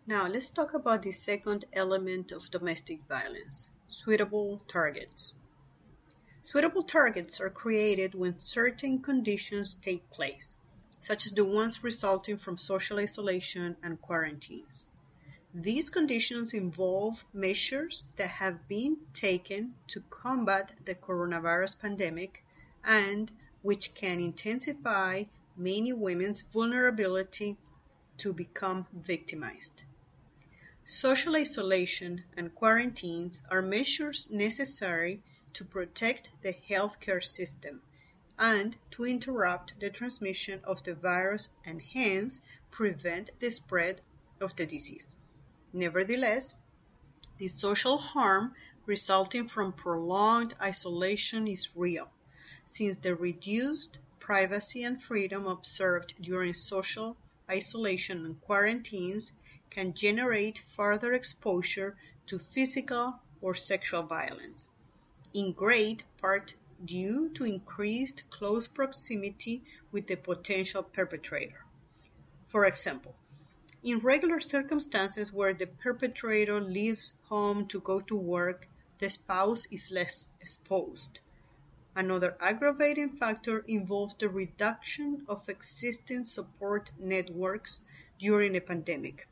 Now, let's talk about the second element of domestic violence, suitable targets. Suitable targets are created when certain conditions take place, such as the ones resulting from social isolation and quarantines. These conditions involve measures that have been taken to combat the coronavirus pandemic and which can intensify many women's vulnerability to become victimized. Social isolation and quarantines are measures necessary to protect the healthcare system and to interrupt the transmission of the virus and hence prevent the spread of the disease. Nevertheless, the social harm resulting from prolonged isolation is real, since the reduced privacy and freedom observed during social isolation and quarantines can generate further exposure to physical or sexual violence, in great part due to increased close proximity with the potential perpetrator. For example, in regular circumstances where the perpetrator leaves home to go to work, the spouse is less exposed. Another aggravating factor involves the reduction of existing support networks during a pandemic,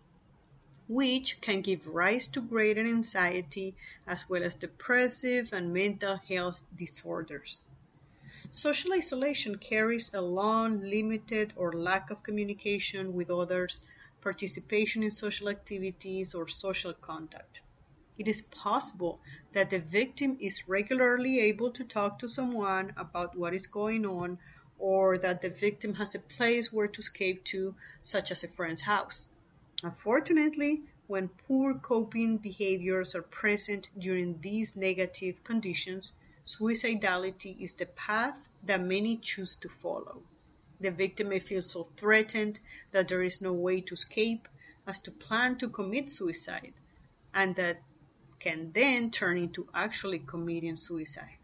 which can give rise to greater anxiety as well as depressive and mental health disorders. Social isolation carries along limited or lack of communication with others, participation in social activities, or social contact. It is possible that the victim is regularly able to talk to someone about what is going on, or that the victim has a place where to escape to, such as a friend's house. Unfortunately, when poor coping behaviors are present during these negative conditions, suicidality is the path that many choose to follow. The victim may feel so threatened that there is no way to escape as to plan to commit suicide, and that can then turn into actually committing suicide.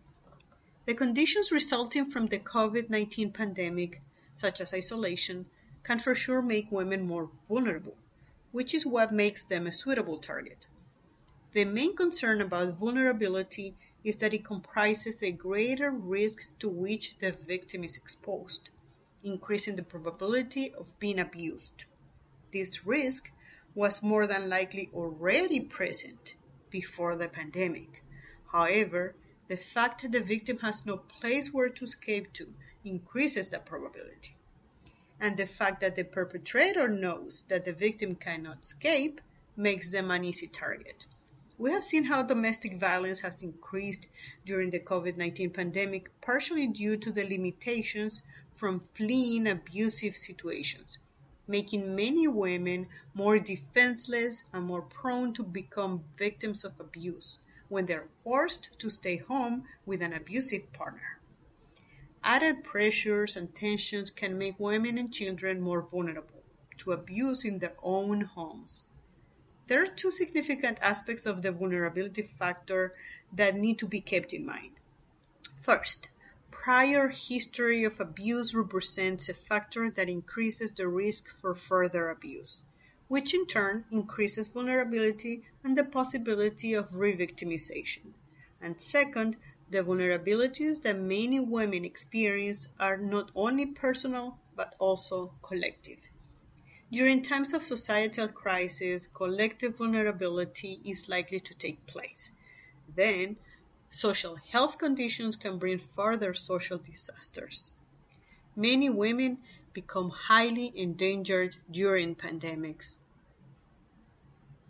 The conditions resulting from the COVID-19 pandemic, such as isolation, can for sure make women more vulnerable, which is what makes them a suitable target. The main concern about vulnerability is that it comprises a greater risk to which the victim is exposed, increasing the probability of being abused. This risk was more than likely already present before the pandemic. However, the fact that the victim has no place where to escape to increases that probability. And the fact that the perpetrator knows that the victim cannot escape makes them an easy target. We have seen how domestic violence has increased during the COVID-19 pandemic, partially due to the limitations from fleeing abusive situations, making many women more defenseless and more prone to become victims of abuse when they're forced to stay home with an abusive partner. Added pressures and tensions can make women and children more vulnerable to abuse in their own homes. There are two significant aspects of the vulnerability factor that need to be kept in mind. First, prior history of abuse represents a factor that increases the risk for further abuse, which in turn increases vulnerability and the possibility of re-victimization. And second, the vulnerabilities that many women experience are not only personal but also collective. During times of societal crisis, collective vulnerability is likely to take place. Then, social health conditions can bring further social disasters. Many women become highly endangered during pandemics,